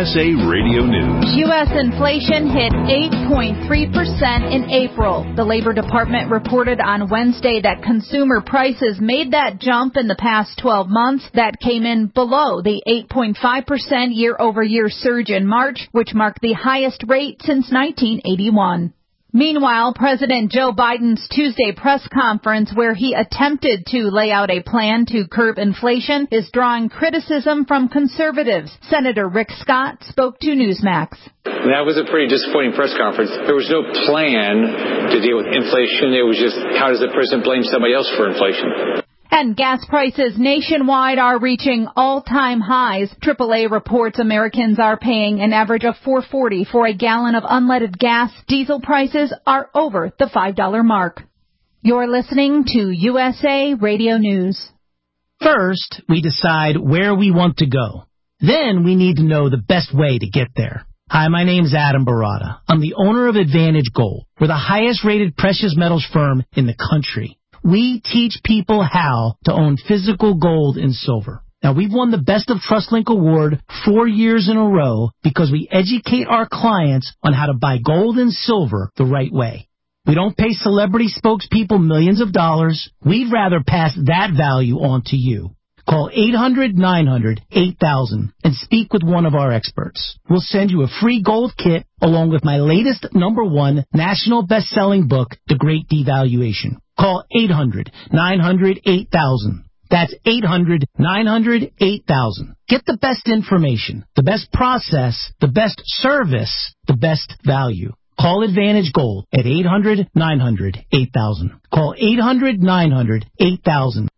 USA Radio News. U.S. inflation hit 8.3% in April. The Labor Department reported on Wednesday that consumer prices made that jump in the past 12 months. That came in below the 8.5% year-over-year surge in March, which marked the highest rate since 1981. Meanwhile, President Joe Biden's Tuesday press conference, where he attempted to lay out a plan to curb inflation, is drawing criticism from conservatives. Senator Rick Scott spoke to Newsmax. That was a pretty disappointing press conference. There was no plan to deal with inflation. It was just, how does the president blame somebody else for inflation? And gas prices nationwide are reaching all-time highs. AAA reports Americans are paying an average of $4.40 for a gallon of unleaded gas. Diesel prices are over the $5 mark. You're listening to USA Radio News. First, we decide where we want to go. Then we need to know the best way to get there. Hi, my name's Adam Barada. I'm the owner of Advantage Gold. We're the highest-rated precious metals firm in the country. We teach people how to own physical gold and silver. Now, we've won the Best of TrustLink Award 4 years in a row because we educate our clients on how to buy gold and silver the right way. We don't pay celebrity spokespeople millions of dollars. We'd rather pass that value on to you. Call 800-900-8000 and speak with one of our experts. We'll send you a free gold kit along with my latest #1 national best-selling book, The Great Devaluation. Call 800-900-8000. That's 800-900-8000. Get the best information, the best process, the best service, the best value. Call Advantage Gold at 800-900-8000. Call 800-900-8000.